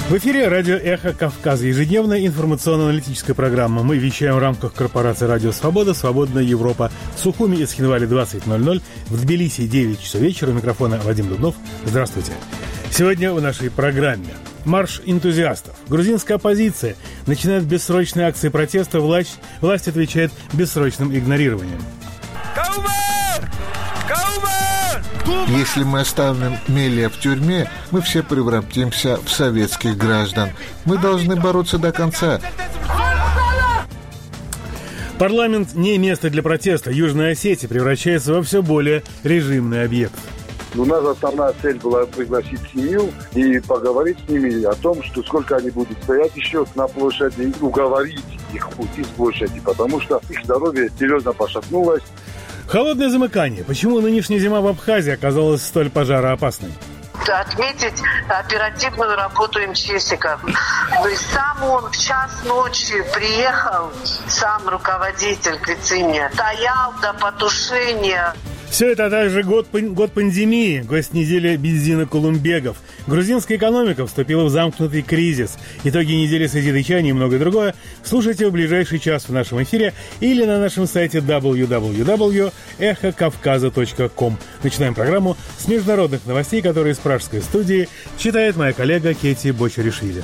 В эфире радио «Эхо Кавказа». Ежедневная информационно-аналитическая программа. Мы вещаем в рамках корпорации «Радио Свобода», «Свободная Европа». В Сухуми и Цхинвале 20:00, в Тбилиси 9 часов вечера. У микрофона Вадим Дубнов. Здравствуйте. Сегодня в нашей программе марш энтузиастов. Грузинская оппозиция начинает бессрочные акции протеста. Власть отвечает бессрочным игнорированием. Если мы оставим Мелия в тюрьме, мы все превратимся в советских граждан. Мы должны бороться до конца. Парламент не место для протеста. Южная Осетия превращается во все более режимный объект. У нас основная цель была пригласить семью и поговорить с ними о том, что сколько они будут стоять еще на площади, и уговорить их уйти с площади, потому что их здоровье серьезно пошатнулось. Холодное замыкание. Почему нынешняя зима в Абхазии оказалась столь пожароопасной? Отметить оперативную работу МЧСников. То есть сам он в час ночи приехал, сам руководитель Кыцыни, стоял до потушения. Все это, а также год пандемии, гость недели бензина Кулумбегов. Грузинская экономика вступила в замкнутый кризис. Итоги недели созидычания и многое другое слушайте в ближайший час в нашем эфире или на нашем сайте www.эхокавказа.ком. Начинаем программу с международных новостей, которые из пражской студии читает моя коллега Кети Бочаришвили.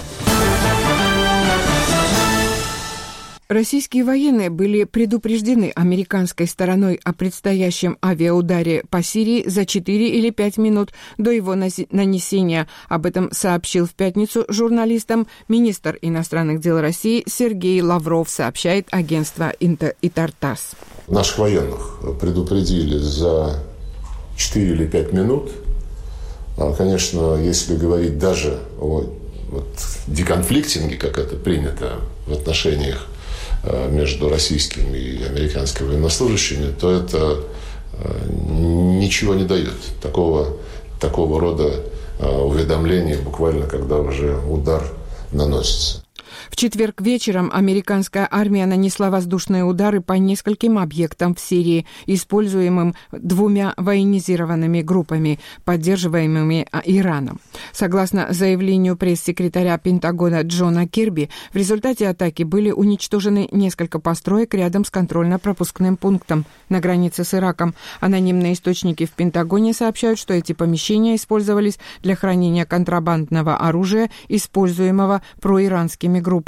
Российские военные были предупреждены американской стороной о предстоящем авиаударе по Сирии за 4 или 5 минут до его нанесения. Об этом сообщил в пятницу журналистам министр иностранных дел России Сергей Лавров, сообщает агентство Интертасс. Наших военных предупредили за 4 или 5 минут. Конечно, если говорить даже о деконфликтинге, как это принято в отношениях между российскими и американскими военнослужащими, то это ничего не дает. Такого рода уведомления буквально, когда уже удар наносится. В четверг вечером американская армия нанесла воздушные удары по нескольким объектам в Сирии, используемым 2 военизированными группами, поддерживаемыми Ираном. Согласно заявлению пресс-секретаря Пентагона Джона Кирби, в результате атаки были уничтожены несколько построек рядом с контрольно-пропускным пунктом на границе с Ираком. Анонимные источники в Пентагоне сообщают, что эти помещения использовались для хранения контрабандного оружия, используемого проиранскими группами.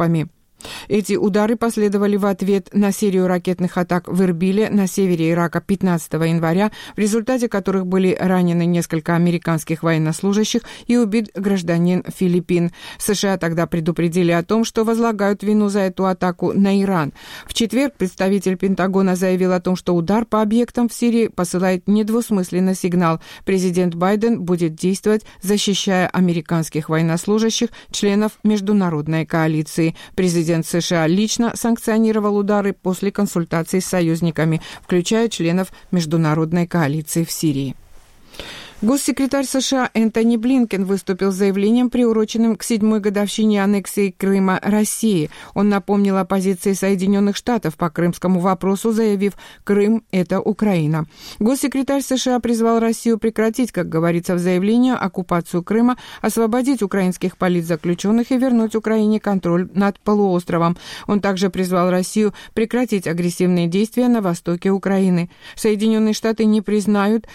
Эти удары последовали в ответ на серию ракетных атак в Эрбиле на севере Ирака 15 января, в результате которых были ранены несколько американских военнослужащих и убит гражданин Филиппин. США тогда предупредили о том, что возлагают вину за эту атаку на Иран. В четверг представитель Пентагона заявил о том, что удар по объектам в Сирии посылает недвусмысленный сигнал. Президент Байден будет действовать, защищая американских военнослужащих, членов международной коалиции. Президент США лично санкционировал удары после консультаций с союзниками, включая членов международной коалиции в Сирии. Госсекретарь США Энтони Блинкен выступил с заявлением, приуроченным к 7-й годовщине аннексии Крыма России. Он напомнил о позиции Соединенных Штатов по крымскому вопросу, заявив: «Крым – это Украина». Госсекретарь США призвал Россию прекратить, как говорится в заявлении, оккупацию Крыма, освободить украинских политзаключенных и вернуть Украине контроль над полуостровом. Он также призвал Россию прекратить агрессивные действия на востоке Украины. Соединенные Штаты не признают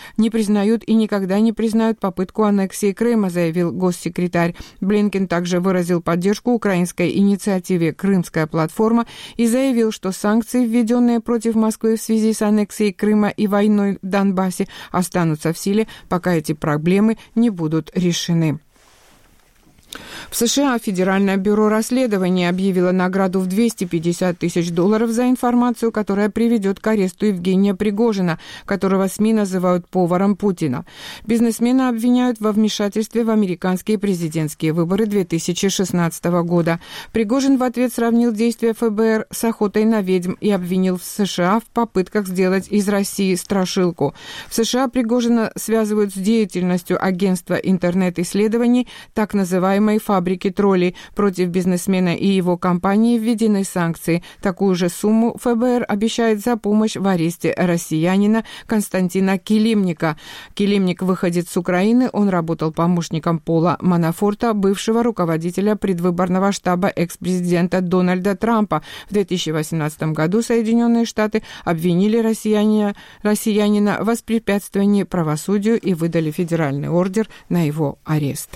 и никогда не признают попытку аннексии Крыма, заявил госсекретарь. Блинкен также выразил поддержку украинской инициативе «Крымская платформа» и заявил, что санкции, введенные против Москвы в связи с аннексией Крыма и войной в Донбассе, останутся в силе, пока эти проблемы не будут решены. В США Федеральное бюро расследований объявило награду в $250 тысяч за информацию, которая приведет к аресту Евгения Пригожина, которого СМИ называют поваром Путина. Бизнесмена обвиняют во вмешательстве в американские президентские выборы 2016 года. Пригожин в ответ сравнил действия ФБР с охотой на ведьм и обвинил США в попытках сделать из России страшилку. В США Пригожина связывают с деятельностью агентства интернет-исследований, так называемого называемой фабрики троллей. Против бизнесмена и его компании введены санкции. Такую же сумму ФБР обещает за помощь в аресте россиянина Константина Килимника. Килимник выходит с Украины, он работал помощником Пола Манафорта, бывшего руководителя предвыборного штаба экс-президента Дональда Трампа. В 2018 году Соединенные Штаты обвинили россиянина в воспрепятствовании правосудию и выдали федеральный ордер на его арест.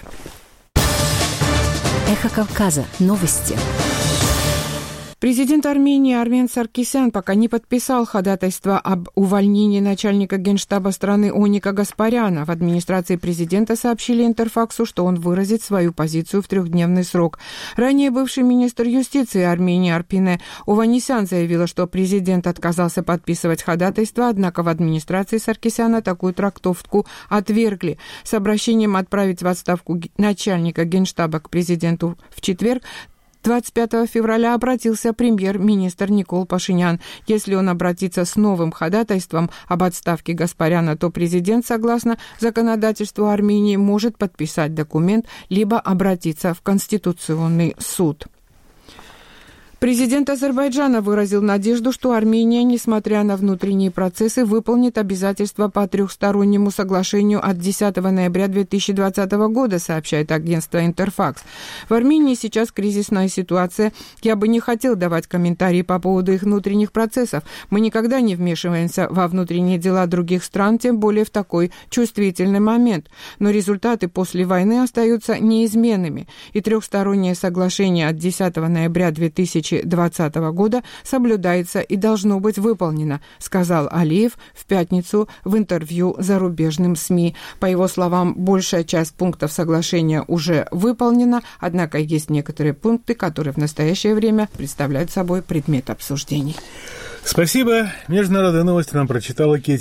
Эхо Кавказа. Новости. Президент Армении Армен Саркисян пока не подписал ходатайство об увольнении начальника генштаба страны Оника Гаспаряна. В администрации президента сообщили Интерфаксу, что он выразит свою позицию в 3-дневный срок. Ранее бывший министр юстиции Армении Арпине Ованесян заявила, что президент отказался подписывать ходатайство, однако в администрации Саркисяна такую трактовку отвергли. С обращением отправить в отставку начальника генштаба к президенту в четверг 25 февраля обратился премьер-министр Никол Пашинян. Если он обратится с новым ходатайством об отставке Гаспаряна, то президент, согласно законодательству Армении, может подписать документ либо обратиться в Конституционный суд. Президент Азербайджана выразил надежду, что Армения, несмотря на внутренние процессы, выполнит обязательства по трехстороннему соглашению от 10 ноября 2020 года, сообщает агентство Интерфакс. В Армении сейчас кризисная ситуация. Я бы не хотел давать комментарии по поводу их внутренних процессов. Мы никогда не вмешиваемся во внутренние дела других стран, тем более в такой чувствительный момент. Но результаты после войны остаются неизменными. И трехстороннее соглашение от 10 ноября 2020 года соблюдается и должно быть выполнено, сказал Алиев в пятницу в интервью зарубежным СМИ. По его словам, большая часть пунктов соглашения уже выполнена, однако есть некоторые пункты, которые в настоящее время представляют собой предмет обсуждений. Спасибо. Международные новости нам прочитала Кетти